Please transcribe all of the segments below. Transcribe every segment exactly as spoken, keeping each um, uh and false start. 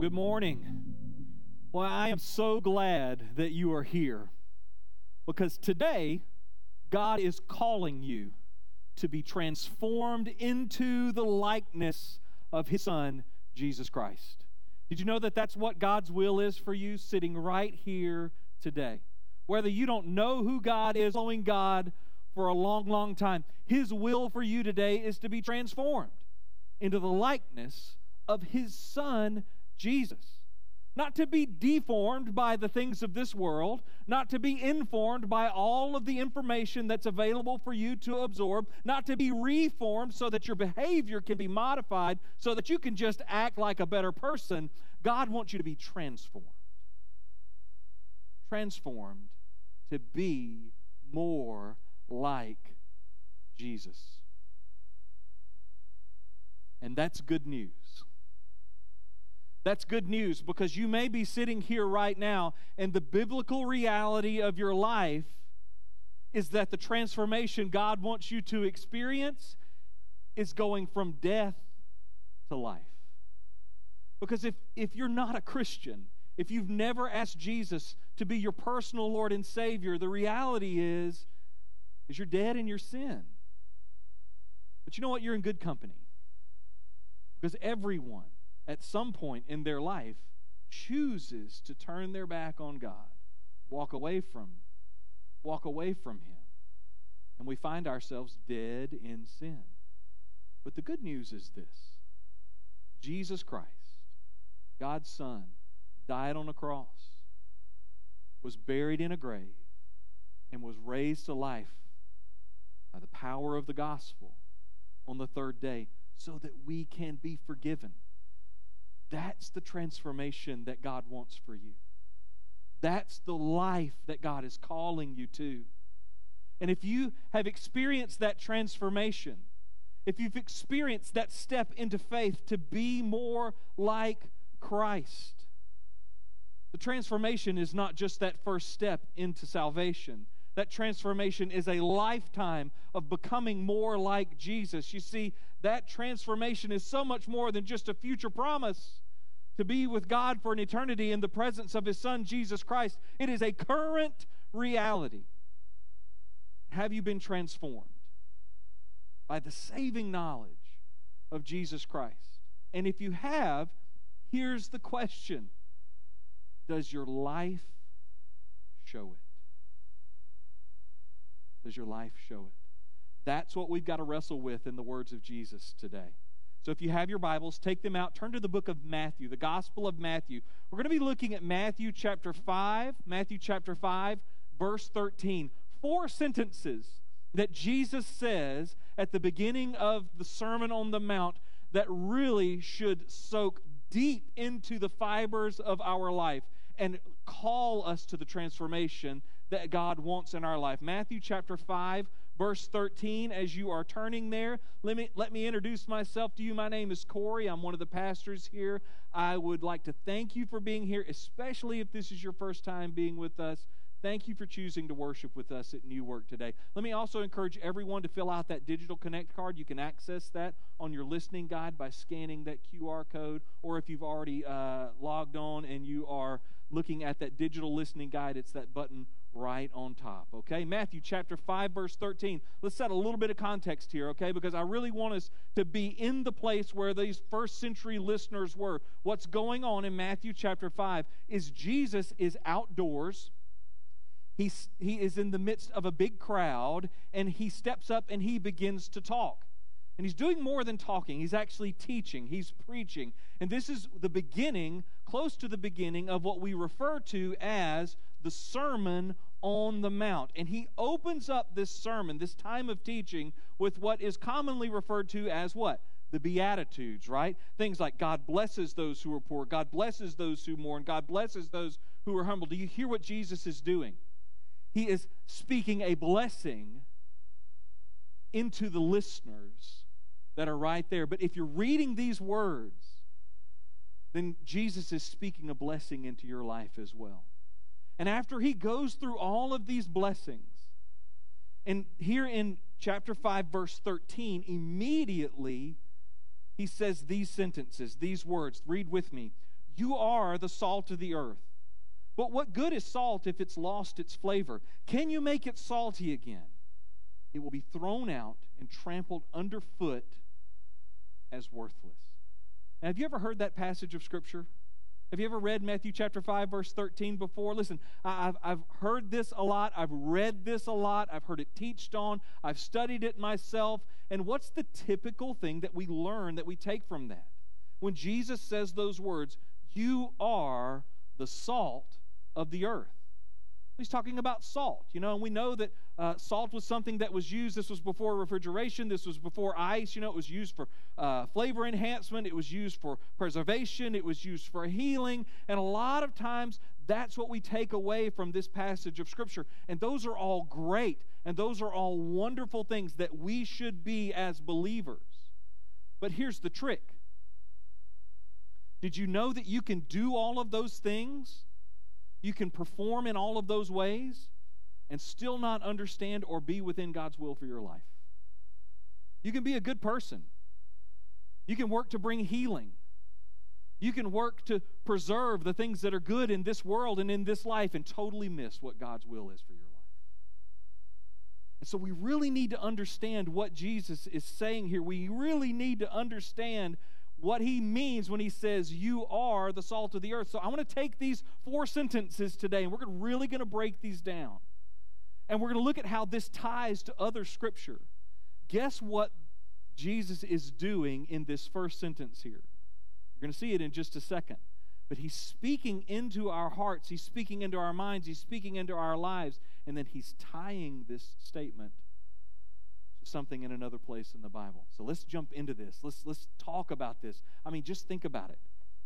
Good morning. Well, I am so glad that you are here because today God is calling you to be transformed into the likeness of His Son, Jesus Christ. Did you know that that's what God's will is for you, sitting right here today? Whether you don't know who God is, following God for a long, long time, His will for you today is to be transformed into the likeness of His Son, Jesus. Not to be deformed by the things of this world, not to be informed by all of the information that's available for you to absorb, not to be reformed so that your behavior can be modified so that you can just act like a better person. God wants you to be transformed. Transformed to be more like Jesus. And that's good news. That's good news because you may be sitting here right now and the biblical reality of your life is that the transformation God wants you to experience is going from death to life. Because if, if you're not a Christian, if you've never asked Jesus to be your personal Lord and Savior, the reality is, is you're dead in your sin. But you know what? You're in good company. Because everyone at some point in their life chooses to turn their back on God, walk away from, walk away from Him, and we find ourselves dead in sin. But the good news is this: Jesus Christ, God's Son, died on a cross, was buried in a grave, and was raised to life by the power of the gospel on the third day so that we can be forgiven. That's the transformation that God wants for you. That's the life that God is calling you to. And if you have experienced that transformation, if you've experienced that step into faith to be more like Christ, the transformation is not just that first step into salvation. That transformation is a lifetime of becoming more like Jesus. You see, that transformation is so much more than just a future promise to be with God for an eternity in the presence of His Son, Jesus Christ. It is a current reality. Have you been transformed by the saving knowledge of Jesus Christ? And if you have, here's the question: does your life show it? Does your life show it? That's what we've got to wrestle with in the words of Jesus today. So if you have your Bibles, take them out. Turn to the book of Matthew, the Gospel of Matthew. We're going to be looking at Matthew chapter five, Matthew chapter five, verse thirteen. Four sentences that Jesus says at the beginning of the Sermon on the Mount that really should soak deep into the fibers of our life and call us to the transformation that God wants in our life. Matthew chapter five, verse thirteen. As you are turning there, let me, let me introduce myself to you. My name is Corey. I'm one of the pastors here. I would like to thank you for being here, especially if this is your first time being with us. Thank you for choosing to worship with us at New Work today. Let me also encourage everyone to fill out that digital connect card. You can access that on your listening guide by scanning that Q R code, or if you've already uh, logged on and you are looking at that digital listening guide, it's that button right on top, okay? Matthew chapter five, verse thirteen. Let's set a little bit of context here, okay? Because I really want us to be in the place where these first century listeners were. What's going on in Matthew chapter five is Jesus is outdoors. He's, he is in the midst of a big crowd, and he steps up and he begins to talk. And he's doing more than talking. He's actually teaching. He's preaching. And this is the beginning, close to the beginning, of what we refer to as the Sermon on the Mount. And he opens up this sermon, this time of teaching, with what is commonly referred to as what? The Beatitudes, right? Things like God blesses those who are poor. God blesses those who mourn. God blesses those who are humble. Do you hear what Jesus is doing? He is speaking a blessing into the listeners that are right there. But if you're reading these words, then Jesus is speaking a blessing into your life as well. And after he goes through all of these blessings, and here in chapter five, verse thirteen, immediately he says these sentences, these words. Read with me. You are the salt of the earth. But what good is salt if it's lost its flavor? Can you make it salty again? It will be thrown out and trampled underfoot as worthless. Now, have you ever heard that passage of Scripture? Have you ever read Matthew chapter five, verse thirteen before? Listen, I've, I've heard this a lot. I've read this a lot. I've heard it teached on. I've studied it myself. And what's the typical thing that we learn, that we take from that? When Jesus says those words, you are the salt of the earth. He's talking about salt, you know, and we know that uh, salt was something that was used. This was before refrigeration. This was before ice. You know, it was used for uh, flavor enhancement. It was used for preservation. It was used for healing. And a lot of times, that's what we take away from this passage of Scripture. And those are all great, and those are all wonderful things that we should be as believers. But here's the trick. Did you know that you can do all of those things? You can perform in all of those ways and still not understand or be within God's will for your life. You can be a good person. You can work to bring healing. You can work to preserve the things that are good in this world and in this life and totally miss what God's will is for your life. And so we really need to understand what Jesus is saying here. We really need to understand what he means when he says, you are the salt of the earth. So I want to take these four sentences today, and we're really going to break these down. And we're going to look at how this ties to other Scripture. Guess what Jesus is doing in this first sentence here? You're going to see it in just a second. But he's speaking into our hearts. He's speaking into our minds. He's speaking into our lives. And then he's tying this statement something in another place in the Bible. So let's jump into this. Let's let's talk about this. I mean, just think about it.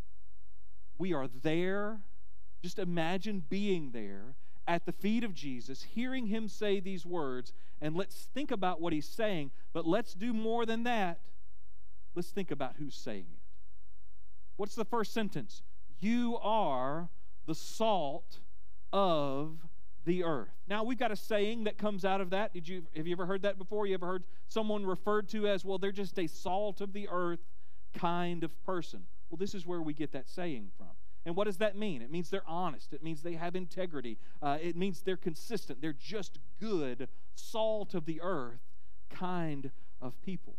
We are there. Just imagine being there at the feet of Jesus, hearing him say these words, and let's think about what he's saying, but let's do more than that. Let's think about who's saying it. What's the first sentence? You are the salt of the earth. Now, we've got a saying that comes out of that. Did you have you ever heard that before? You ever heard someone referred to as, well, they're just a salt of the earth kind of person? Well, this is where we get that saying from. And what does that mean? It means they're honest. It means they have integrity. Uh, it means they're consistent. They're just good, salt of the earth kind of people.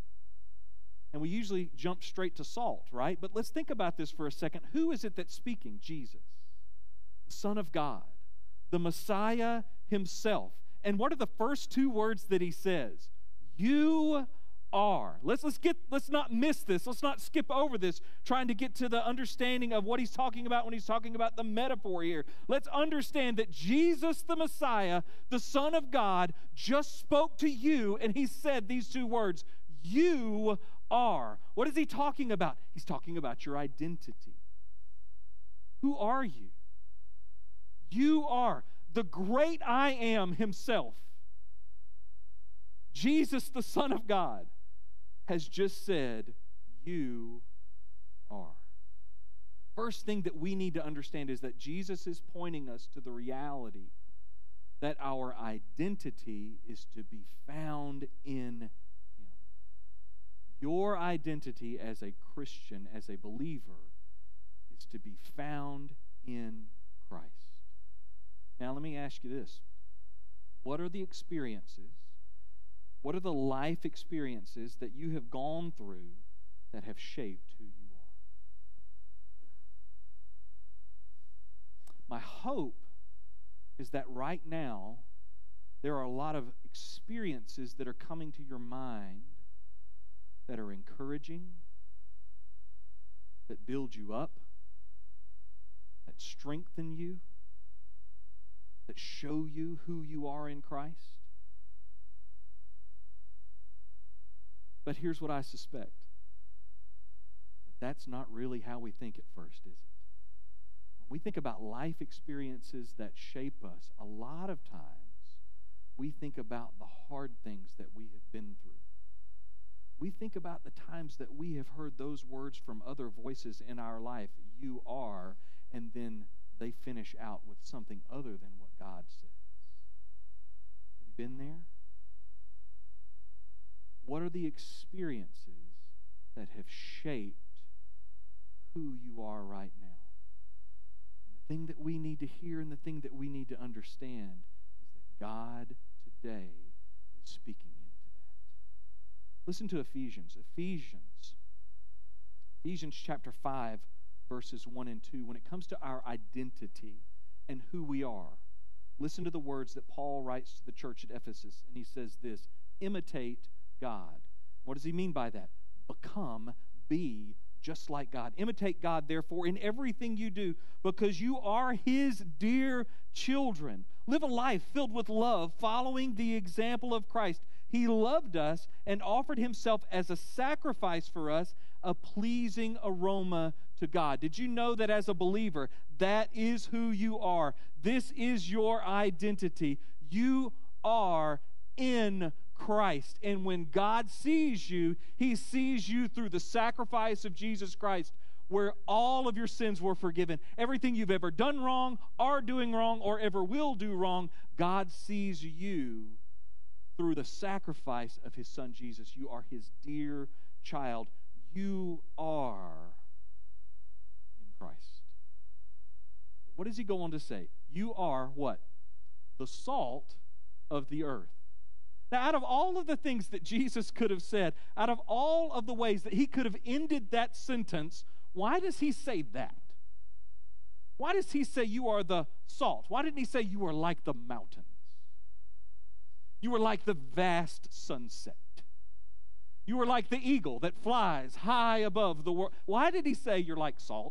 And we usually jump straight to salt, right? But let's think about this for a second. Who is it that's speaking? Jesus, the Son of God, the Messiah himself. And what are the first two words that he says? You are. Let's let's get let's not miss this. Let's not skip over this, trying to get to the understanding of what he's talking about when he's talking about the metaphor here. Let's understand that Jesus the Messiah, the Son of God, just spoke to you, and he said these two words, you are. What is he talking about? He's talking about your identity. Who are you? You are the great I am himself. Jesus, the Son of God, has just said, you are. First thing that we need to understand is that Jesus is pointing us to the reality that our identity is to be found in him. Your identity as a Christian, as a believer, is to be found in Christ. Now, let me ask you this. What are the experiences, what are the life experiences that you have gone through that have shaped who you are? My hope is that right now, there are a lot of experiences that are coming to your mind that are encouraging, that build you up, that strengthen you, that show you who you are in Christ. But here's what I suspect. That that's not really how we think at first, is it? When we think about life experiences that shape us, a lot of times we think about the hard things that we have been through. We think about the times that we have heard those words from other voices in our life, you are, and then they finish out with something other than what God says. Have you been there? What are the experiences that have shaped who you are right now? thing that we need to hear and the thing that we need to understand is that God today is speaking into that. Listen to Ephesians. Ephesians. Ephesians chapter five, verses one and two. When it comes to our identity and who we are, listen to the words that Paul writes to the church at Ephesus, and he says this: imitate God. What does he mean by that? Become, be just like God. Imitate God, therefore, in everything you do, because you are His dear children. Live a life filled with love, following the example of Christ. He loved us and offered Himself as a sacrifice for us, a pleasing aroma to God. Did you know that as a believer, that is who you are? This is your identity. You are in Christ. And when God sees you, He sees you through the sacrifice of Jesus Christ, where all of your sins were forgiven. Everything you've ever done wrong, are doing wrong, or ever will do wrong, God sees you through the sacrifice of His Son Jesus. You are His dear child. You are in Christ. What does He go on to say? You are what? The salt of the earth. Now, out of all of the things that Jesus could have said, out of all of the ways that He could have ended that sentence, why does He say that? Why does He say you are the salt? Why didn't He say you are like the mountains? You are like the vast sunset. You are like the eagle that flies high above the world. Why did He say you're like salt?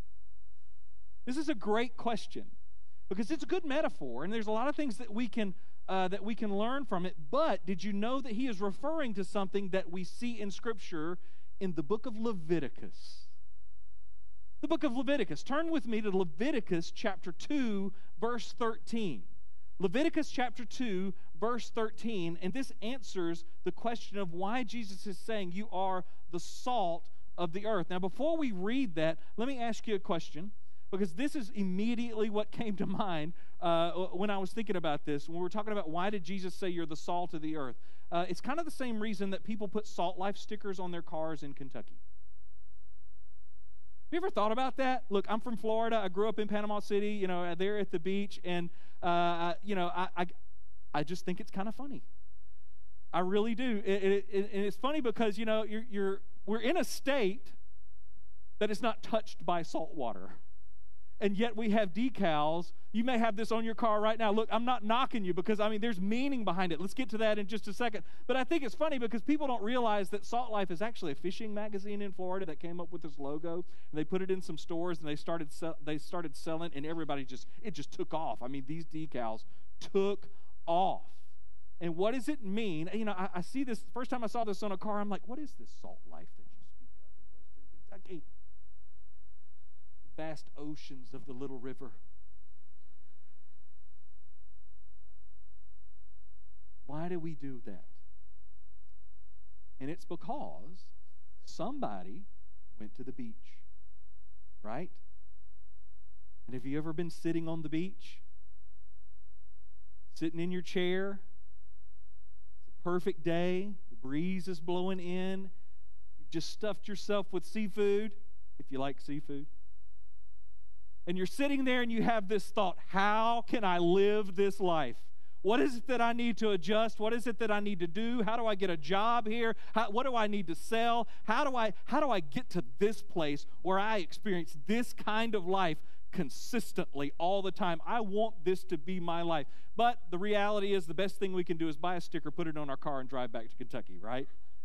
This is a great question, because it's a good metaphor, and there's a lot of things that we can Uh, that we can learn from it. But did you know that He is referring to something that we see in Scripture in the book of Leviticus? The book of Leviticus. Turn with me to Leviticus chapter two, verse thirteen. Leviticus chapter two, verse thirteen, and this answers the question of why Jesus is saying you are the salt of the earth. Now, before we read that, let me ask you a question, because this is immediately what came to mind uh, when I was thinking about this. When we were talking about why did Jesus say you're the salt of the earth, uh, it's kind of the same reason that people put Salt Life stickers on their cars in Kentucky. Have you ever thought about that? Look, I'm from Florida. I grew up in Panama City, you know, there at the beach, and, uh, you know, I, I, I just think it's kind of funny. I really do. It, it, it, and it's funny because, you know, you're, you're, we're in a state that is not touched by salt water. And yet we have decals. You may have this on your car right now. Look, I'm not knocking you, because, I mean, there's meaning behind it. Let's get to that in just a second. But I think it's funny because people don't realize that Salt Life is actually a fishing magazine in Florida that came up with this logo. And they put it in some stores, and they started se- they started selling, and everybody just, it just took off. I mean, these decals took off. And what does it mean? You know, I, I see this, first time I saw this on a car, I'm like, what is this Salt Life that you speak of in Western Kentucky? Vast oceans of the little river. Why do we do that? And it's because somebody went to the beach, right? And have you ever been sitting on the beach? Sitting in your chair? It's a perfect day. The breeze is blowing in. You've just stuffed yourself with seafood, if you like seafood. And you're sitting there and you have this thought, how can I live this life? What is it that I need to adjust? What is it that I need to do? How do I get a job here? How, what do I need to sell? How do I, how do I get to this place where I experience this kind of life consistently all the time? I want this to be my life. But the reality is the best thing we can do is buy a sticker, put it on our car, and drive back to Kentucky, right?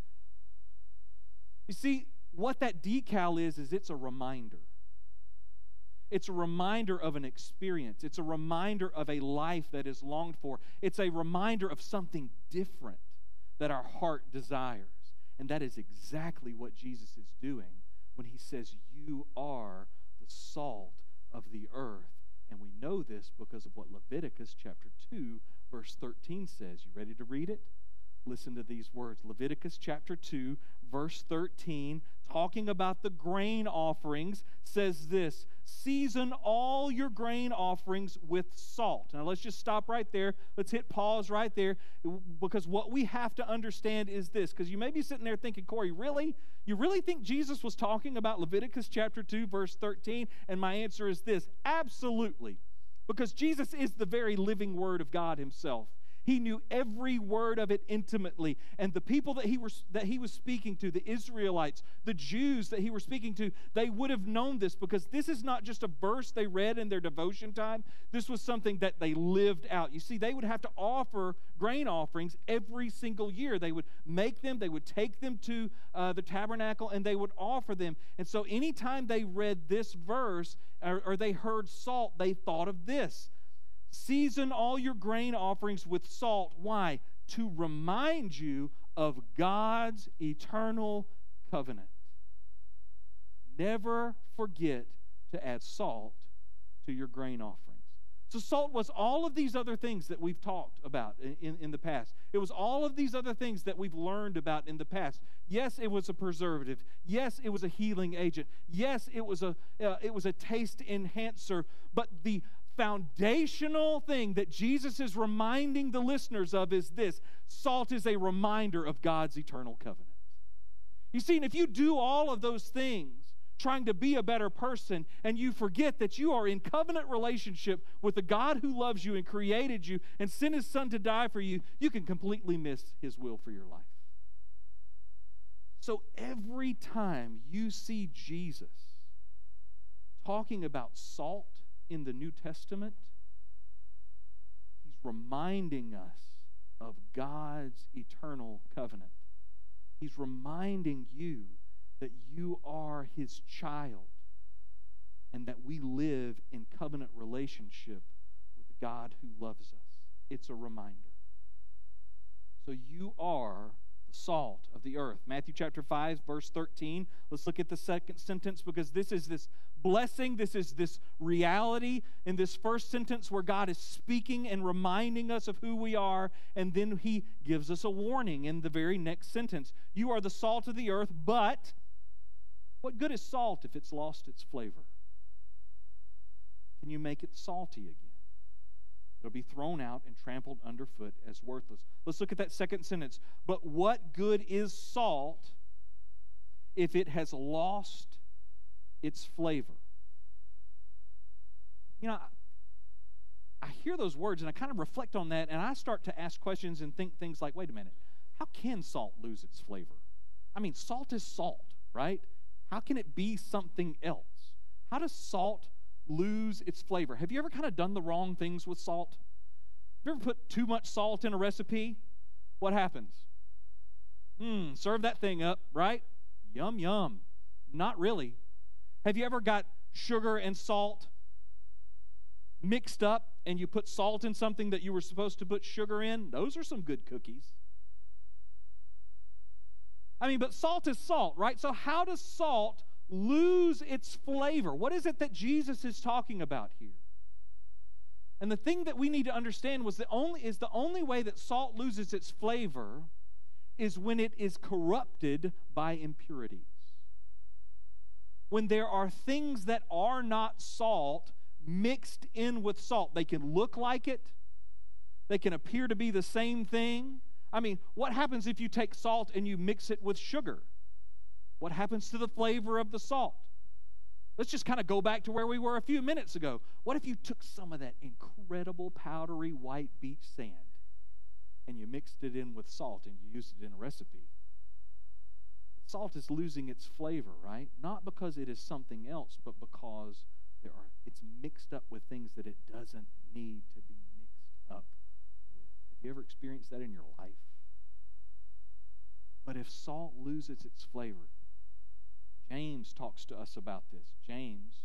You see, what that decal is, is it's a reminder. It's a reminder of an experience. It's a reminder of a life that is longed for. It's a reminder of something different that our heart desires. And that is exactly what Jesus is doing when He says, you are the salt of the earth. And we know this because of what Leviticus chapter two, verse thirteen says. You ready to read it? Listen to these words. Leviticus chapter two, verse thirteen, talking about the grain offerings, says this: season all your grain offerings with salt. Now let's just stop right there. Let's hit pause right there, because what we have to understand is this, because you may be sitting there thinking, Corey, really? You really think Jesus was talking about Leviticus chapter two, verse thirteen? And my answer is this: absolutely. Because Jesus is the very living Word of God himself. He knew every word of it intimately. And the people that he, was, that he was speaking to, the Israelites, the Jews that he was speaking to, they would have known this, because this is not just a verse they read in their devotion time. This was something that they lived out. You see, they would have to offer grain offerings every single year. They would make them, they would take them to uh, the tabernacle, and they would offer them. And so anytime they read this verse, or, or they heard salt, they thought of this: season all your grain offerings with salt. Why? To remind you of God's eternal covenant. Never forget to add salt to your grain offerings. So salt was all of these other things that we've talked about in, in, in the past. It was all of these other things that we've learned about in the past. Yes, it was a preservative. Yes, it was a healing agent. Yes, it was a uh, it was a taste enhancer. But the foundational thing that Jesus is reminding the listeners of is this: salt is a reminder of God's eternal covenant. You see, and if you do all of those things trying to be a better person, and you forget that you are in covenant relationship with the God who loves you and created you and sent his son to die for you, you can completely miss his will for your life. So every time you see Jesus talking about salt in the New Testament, he's reminding us of God's eternal covenant. He's reminding you that you are his child and that we live in covenant relationship with the God who loves us. It's a reminder. So you are the salt of the earth. Matthew chapter five, verse thirteen. Let's look at the second sentence, because this is this blessing, this is this reality in this first sentence where God is speaking and reminding us of who we are, and then he gives us a warning in the very next sentence. You are the salt of the earth, but what good is salt if it's lost its flavor? Can you make it salty again? It'll be thrown out and trampled underfoot as worthless. Let's look at that second sentence. But what good is salt if it has lost its flavor? You know, I hear those words and I kind of reflect on that, and I start to ask questions and think things like, wait a minute, how can salt lose its flavor? I mean, salt is salt, right? How can it be something else? How does salt lose its flavor? Have you ever kind of done the wrong things with salt? Have you ever put too much salt in a recipe? What happens? Mmm, serve that thing up, right? Yum, yum. Not really. Have you ever got sugar and salt mixed up and you put salt in something that you were supposed to put sugar in? Those are some good cookies. I mean, but salt is salt, right? So how does salt lose its flavor? What is it that Jesus is talking about here? And the thing that we need to understand was the only is the only way that salt loses its flavor is when it is corrupted by impurities. When there are things that are not salt mixed in with salt. They can look like it. They can appear to be the same thing. I mean, what happens if you take salt and you mix it with sugar? What happens to the flavor of the salt? Let's just kind of go back to where we were a few minutes ago. What if you took some of that incredible powdery white beach sand and you mixed it in with salt and you used it in a recipe? Salt is losing its flavor, right? Not because it is something else, but because there are it's mixed up with things that it doesn't need to be mixed up with. Have you ever experienced that in your life? But if salt loses its flavor, James talks to us about this. James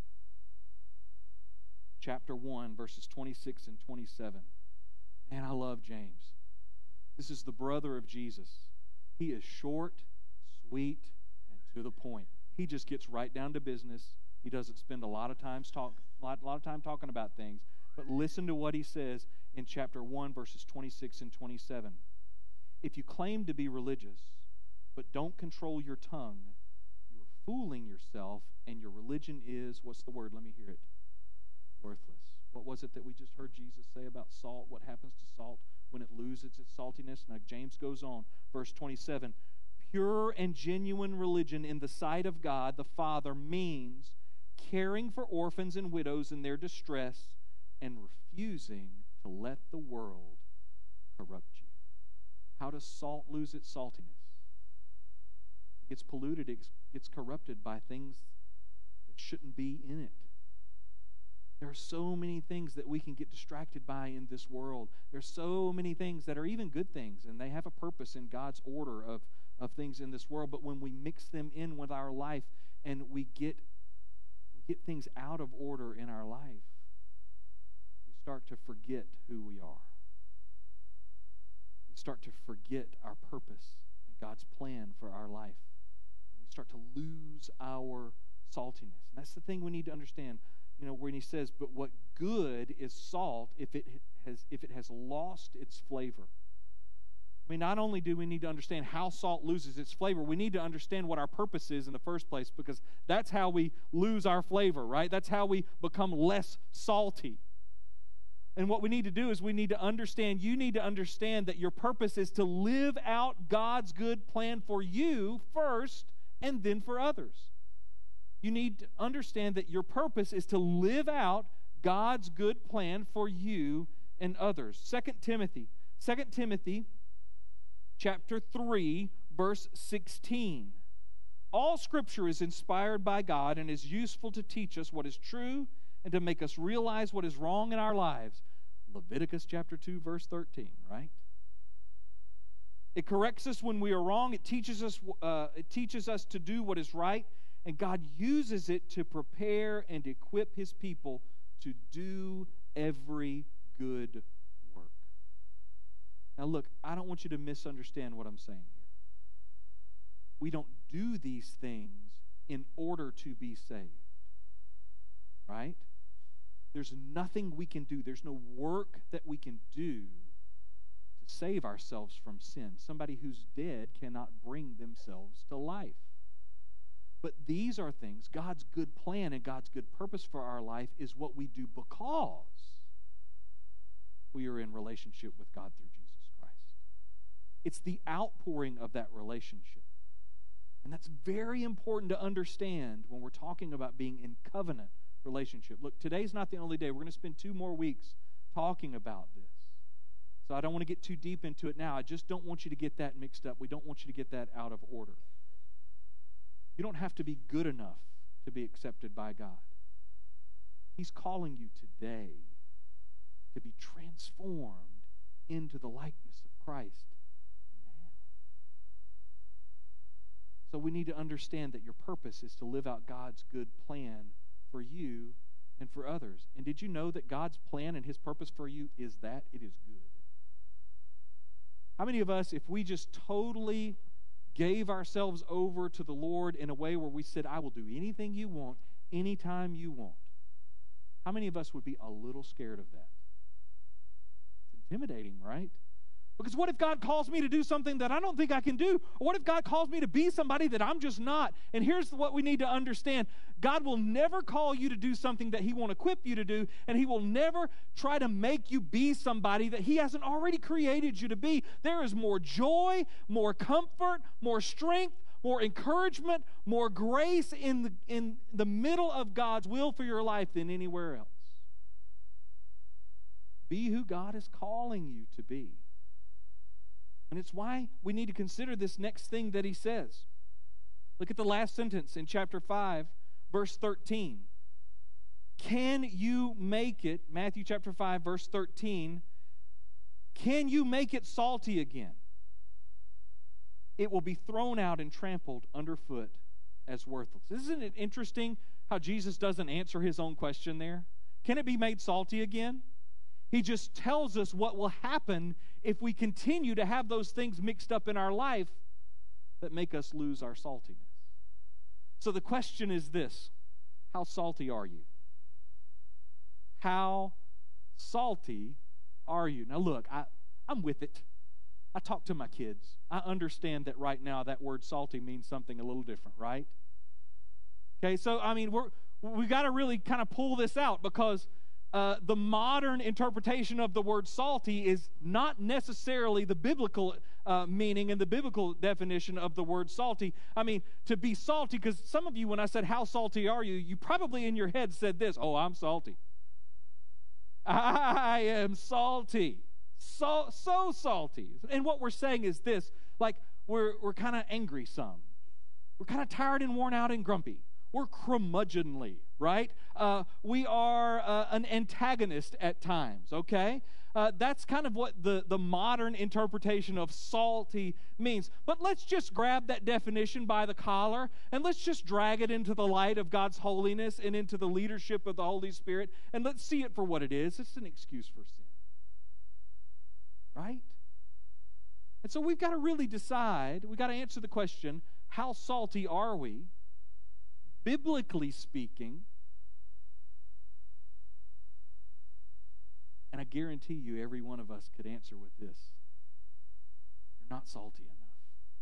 chapter one, verses twenty-six and twenty-seven. Man, I love James. This is the brother of Jesus. He is short, sweet, and to the point. He just gets right down to business. He doesn't spend a lot of times talk, a lot, a lot of time talking about things. But listen to what he says in chapter one, verses twenty-six and twenty-seven. If you claim to be religious, but don't control your tongue. You're fooling yourself, and your religion is, what's the word? Let me hear it. Worthless. What was it that we just heard Jesus say about salt? What happens to salt when it loses its saltiness? Now, James goes on, verse twenty-seven. Pure and genuine religion in the sight of God the Father means caring for orphans and widows in their distress and refusing to let the world corrupt you. How does salt lose its saltiness? It gets polluted, it gets corrupted by things that shouldn't be in it. There are so many things that we can get distracted by in this world. There's so many things that are even good things, and they have a purpose in God's order of, of things in this world. But when we mix them in with our life and we get, we get things out of order in our life, we start to forget who we are. We start to forget our purpose and God's plan for our life. And we start to lose our saltiness. And that's the thing we need to understand. You know, when he says, but what good is salt if it has if it has lost its flavor? I mean, not only do we need to understand how salt loses its flavor, we need to understand what our purpose is in the first place, because that's how we lose our flavor, right? That's how we become less salty. And what we need to do is we need to understand, you need to understand that your purpose is to live out God's good plan for you first and then for others. You need to understand that your purpose is to live out God's good plan for you and others. Second Timothy, Second Timothy chapter three, verse sixteen. All Scripture is inspired by God and is useful to teach us what is true and to make us realize what is wrong in our lives. Leviticus chapter two, verse thirteen, right? It corrects us when we are wrong. It teaches us, uh, it teaches us to do what is right. And God uses it to prepare and equip His people to do every good work. Now look, I don't want you to misunderstand what I'm saying here. We don't do these things in order to be saved, right? There's nothing we can do. There's no work that we can do to save ourselves from sin. Somebody who's dead cannot bring themselves to life. But these are things, God's good plan and God's good purpose for our life is what we do because we are in relationship with God through Jesus Christ. It's the outpouring of that relationship. And that's very important to understand when we're talking about being in covenant relationship. Look, today's not the only day. We're going to spend two more weeks talking about this. So I don't want to get too deep into it now. I just don't want you to get that mixed up. We don't want you to get that out of order. You don't have to be good enough to be accepted by God. He's calling you today to be transformed into the likeness of Christ now. So we need to understand that your purpose is to live out God's good plan for you and for others. And did you know that God's plan and His purpose for you is that? It is good. How many of us, if we just totally gave ourselves over to the Lord in a way where we said, I will do anything you want, anytime you want, how many of us would be a little scared of that? It's intimidating, right? Because what if God calls me to do something that I don't think I can do? Or what if God calls me to be somebody that I'm just not? And here's what we need to understand. God will never call you to do something that He won't equip you to do, and He will never try to make you be somebody that He hasn't already created you to be. There is more joy, more comfort, more strength, more encouragement, more grace in the, in the middle of God's will for your life than anywhere else. Be who God is calling you to be. And it's why we need to consider this next thing that He says. Look at the last sentence in chapter five, verse thirteen. Can you make it, Matthew chapter five, verse thirteen, can you make it salty again? It will be thrown out and trampled underfoot as worthless. Isn't it interesting how Jesus doesn't answer His own question there? Can it be made salty again? He just tells us what will happen if we continue to have those things mixed up in our life that make us lose our saltiness. So the question is this: how salty are you? How salty are you? Now look, I, I'm with it. I talk to my kids. I understand that right now that word salty means something a little different, right? Okay, so, I mean, we're, we got to really kind of pull this out because uh, the modern interpretation of the word salty is not necessarily the biblical uh, meaning and the biblical definition of the word salty. I mean, to be salty, because some of you, when I said, how salty are you, you probably in your head said this, oh, I'm salty. I am salty. So, so salty. And what we're saying is this, like we're, we're kind of angry some. We're kind of tired and worn out and grumpy. We're curmudgeonly, right? Uh, we are uh, an antagonist at times, okay? Uh, that's kind of what the, the modern interpretation of salty means. But let's just grab that definition by the collar and let's just drag it into the light of God's holiness and into the leadership of the Holy Spirit, and let's see it for what it is. It's an excuse for sin, right? And so we've got to really decide, we've got to answer the question, how salty are we? Biblically speaking, and I guarantee you every one of us could answer with this. You're not salty enough.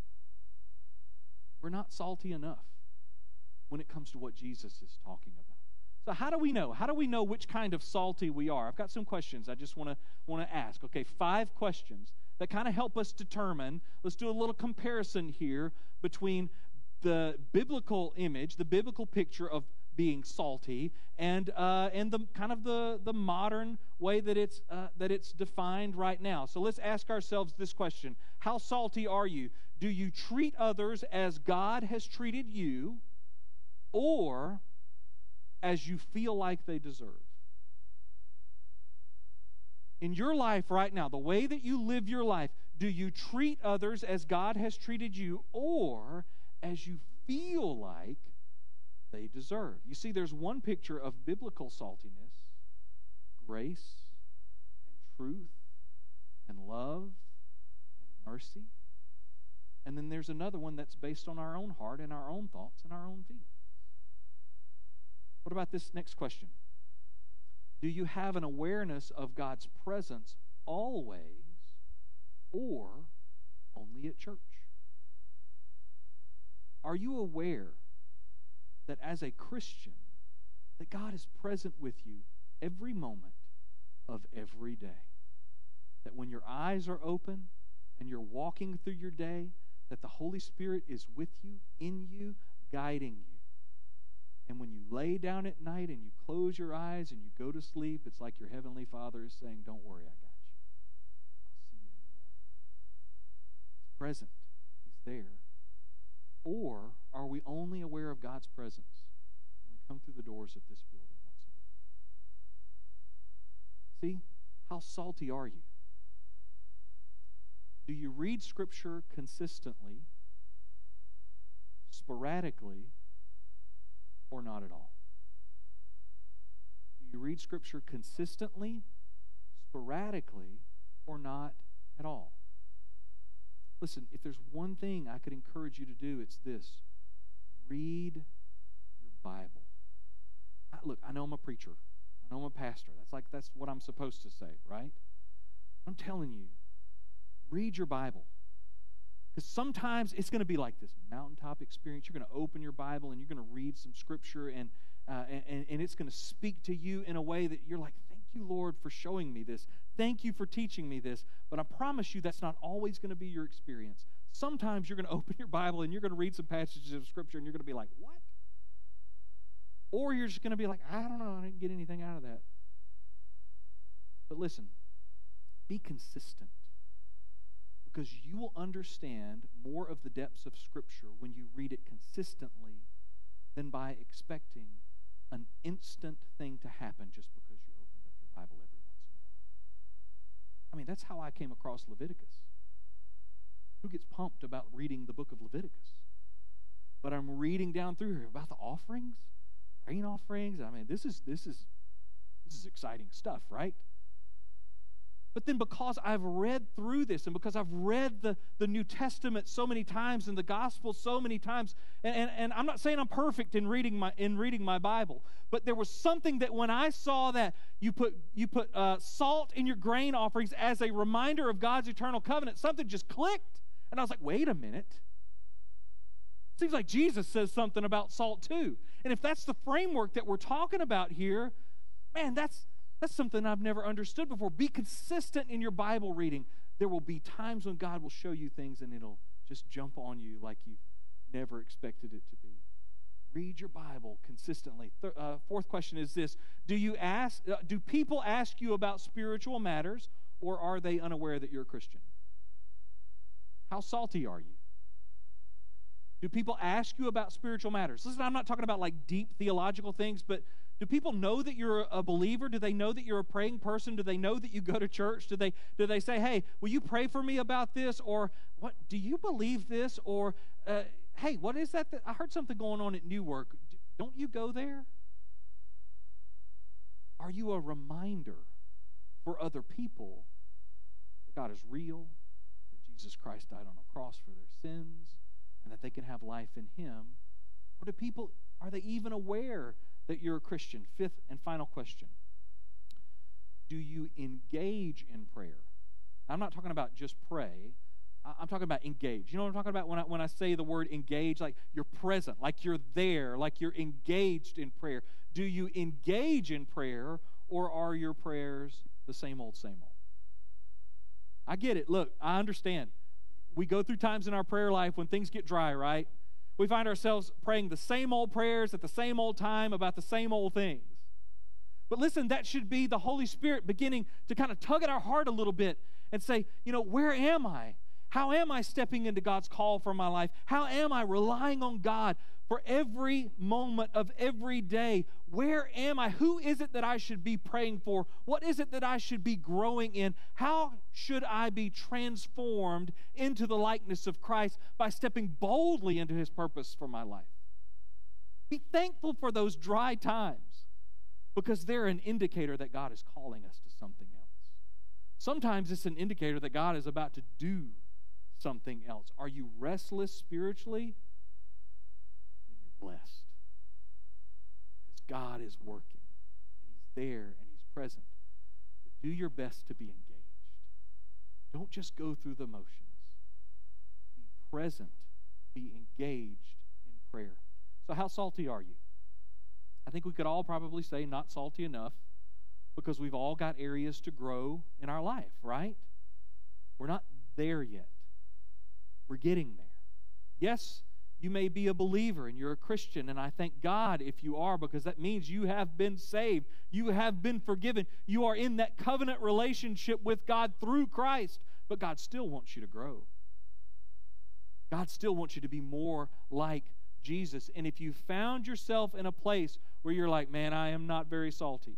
We're not salty enough when it comes to what Jesus is talking about. So how do we know? How do we know which kind of salty we are? I've got some questions I just want to want to ask. Okay, five questions that kind of help us determine. Let's do a little comparison here between the biblical image, the biblical picture of being salty, and uh, and the kind of the the modern way that it's uh, that it's defined right now. So let's ask ourselves this question: how salty are you? Do you treat others as God has treated you, or as you feel like they deserve? In your life right now, the way that you live your life, do you treat others as God has treated you, or as you feel like they deserve? You see, there's one picture of biblical saltiness: grace and truth and love and mercy. And then there's another one that's based on our own heart and our own thoughts and our own feelings. What about this next question? Do you have an awareness of God's presence always, or only at church? Are you aware that as a Christian, that God is present with you every moment of every day? That when your eyes are open and you're walking through your day, that the Holy Spirit is with you, in you, guiding you. And when you lay down at night and you close your eyes and you go to sleep, it's like your Heavenly Father is saying, don't worry, I got you. I'll see you in the morning. He's present. He's there. Or are we only aware of God's presence when we come through the doors of this building once a week? See, how salty are you? Do you read Scripture consistently, sporadically, or not at all? Do you read Scripture consistently, sporadically, or not at all? Listen, if there's one thing I could encourage you to do, it's this: read your Bible. I, look, I know I'm a preacher. I know I'm a pastor. That's like that's what I'm supposed to say, right? I'm telling you, read your Bible. Because sometimes it's going to be like this mountaintop experience. You're going to open your Bible and you're going to read some Scripture, and, uh, and, and it's going to speak to you in a way that you're like, thank you, Lord, for showing me this. Thank you for teaching me this. But I promise you that's not always going to be your experience. Sometimes you're going to open your Bible and you're going to read some passages of Scripture and you're going to be like, what? Or you're just going to be like, I don't know, I didn't get anything out of that. But listen, be consistent. Because you will understand more of the depths of Scripture when you read it consistently than by expecting an instant thing to happen just because you opened up your Bible every once in a while. I mean, that's how I came across Leviticus. Who gets pumped about reading the book of Leviticus? But I'm reading down through here about the offerings, grain offerings. I mean, this is this is this is exciting stuff, right? But then because I've read through this and because I've read the, the New Testament so many times and the Gospel so many times, and, and, and I'm not saying I'm perfect in reading my in reading my Bible, but there was something that when I saw that you put you put uh, salt in your grain offerings as a reminder of God's eternal covenant, something just clicked. And I was like, wait a minute. Seems like Jesus says something about salt too. And if that's the framework that we're talking about here, man, that's That's something I've never understood before. Be consistent in your Bible reading. There will be times when God will show you things and it'll just jump on you like you've never expected it to be. Read your Bible consistently. Th- uh, fourth question is this. Do you ask, uh, do people ask you about spiritual matters, or are they unaware that you're a Christian? How salty are you? Do people ask you about spiritual matters? Listen, I'm not talking about like deep theological things, but do people know that you're a believer? Do they know that you're a praying person? Do they know that you go to church? Do they do they say, hey, will you pray for me about this? Or what? Do you believe this? Or, uh, hey, what is that, that? I heard something going on at Newark. Don't you go there? Are you a reminder for other people that God is real, that Jesus Christ died on a cross for their sins, and that they can have life in Him? Or do people, are they even aware that you're a Christian? Fifth and final question. Do you engage in prayer? I'm not talking about just pray. I'm talking about engage. You know what I'm talking about when I, when I say the word engage? Like you're present, like you're there, like you're engaged in prayer. Do you engage in prayer, or are your prayers the same old, same old? I get it. Look, I understand. We go through times in our prayer life when things get dry, right? We find ourselves praying the same old prayers at the same old time about the same old things. But listen, that should be the Holy Spirit beginning to kind of tug at our heart a little bit and say, you know, where am I? How am I stepping into God's call for my life? How am I relying on God for every moment of every day? Where am I? Who is it that I should be praying for? What is it that I should be growing in? How should I be transformed into the likeness of Christ by stepping boldly into His purpose for my life? Be thankful for those dry times, because they're an indicator that God is calling us to something else. Sometimes it's an indicator that God is about to do something else. Are you restless spiritually? Then you're blessed, because God is working, and He's there, and He's present. But do your best to be engaged. Don't just go through the motions. Be present. Be engaged in prayer. So how salty are you? I think we could all probably say not salty enough, because we've all got areas to grow in our life, right? We're not there yet. We're getting there. Yes, you may be a believer and you're a Christian, and I thank God if you are, because that means you have been saved. You have been forgiven. You are in that covenant relationship with God through Christ, but God still wants you to grow. God still wants you to be more like Jesus. And if you found yourself in a place where you're like, man, I am not very salty,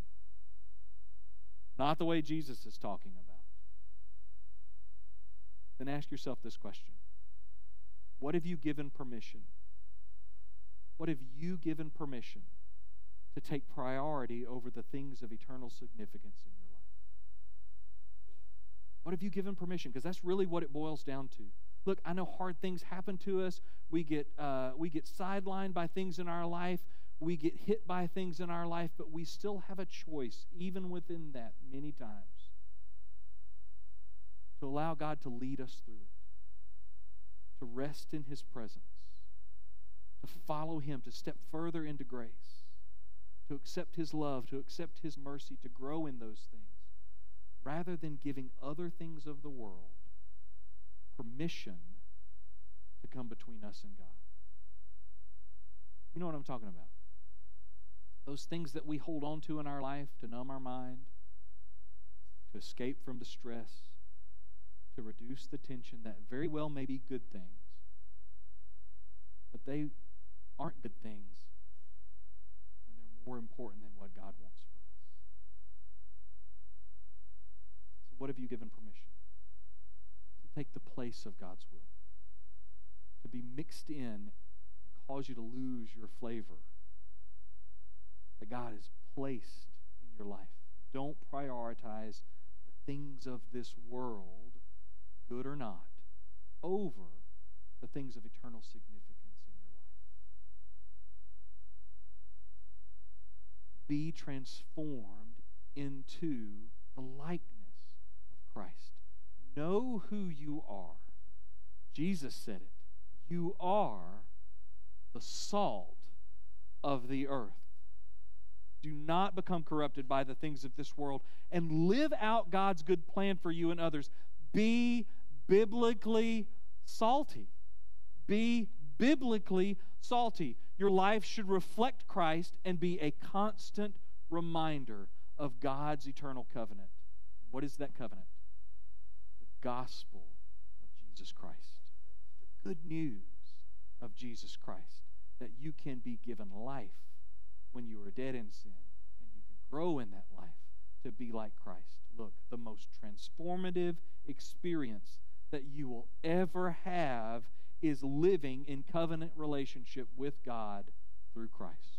not the way Jesus is talking about, then ask yourself this question. What have you given permission? What have you given permission to take priority over the things of eternal significance in your life? What have you given permission? Because that's really what it boils down to. Look, I know hard things happen to us. We get uh, we get sidelined by things in our life. We get hit by things in our life, but we still have a choice, even within that, many times, to allow God to lead us through it, to rest in His presence, to follow Him, to step further into grace, to accept His love, to accept His mercy, to grow in those things, rather than giving other things of the world permission to come between us and God. You know what I'm talking about? Those things that we hold on to in our life to numb our mind, to escape from the stress, to reduce the tension, that very well may be good things, but they aren't good things when they're more important than what God wants for us. So what have you given permission? To take the place of God's will, to be mixed in and cause you to lose your flavor that God has placed in your life. Don't prioritize the things of this world, good or not, over the things of eternal significance in your life. Be transformed into the likeness of Christ. Know who you are. Jesus said it. You are the salt of the earth. Do not become corrupted by the things of this world and live out God's good plan for you and others. Be biblically salty. Be biblically salty. Your life should reflect Christ and be a constant reminder of God's eternal covenant. What is that covenant? The gospel of Jesus Christ. The good news of Jesus Christ, that you can be given life when you are dead in sin, and you can grow in that life to be like Christ. Look, the most transformative experience that you will ever have is living in covenant relationship with God through Christ.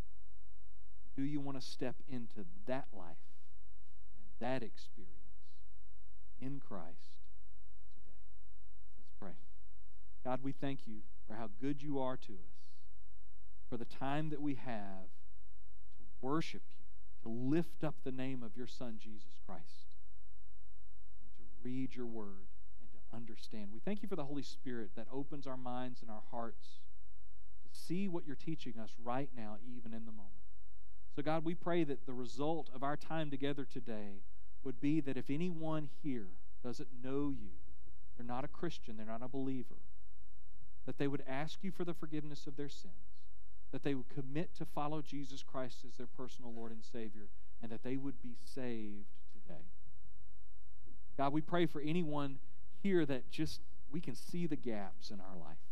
Do you want to step into that life and that experience in Christ today? Let's pray. God, we thank you for how good you are to us, for the time that we have to worship you, to lift up the name of your Son, Jesus Christ, and to read your word and to understand. We thank you for the Holy Spirit that opens our minds and our hearts to see what you're teaching us right now, even in the moment. So, God, we pray that the result of our time together today would be that if anyone here doesn't know you, they're not a Christian, they're not a believer, that they would ask you for the forgiveness of their sins, that they would commit to follow Jesus Christ as their personal Lord and Savior, and that they would be saved today. God, we pray for anyone here that just, we can see the gaps in our life.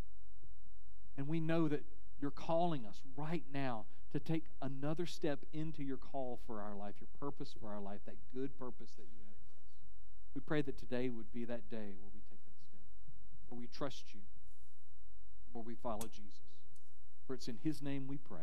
And we know that you're calling us right now to take another step into your call for our life, your purpose for our life, that good purpose that you have for us. We pray that today would be that day where we take that step, where we trust you, where we follow Jesus. For it's in his name we pray.